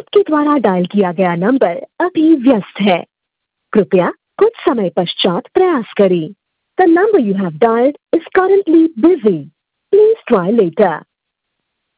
आपके द्वारा डायल किया गया नंबर अभी व्यस्त है। कृपया कुछ समय पश्चात प्रयास करें। The number you have dialled is currently busy. Please try letter.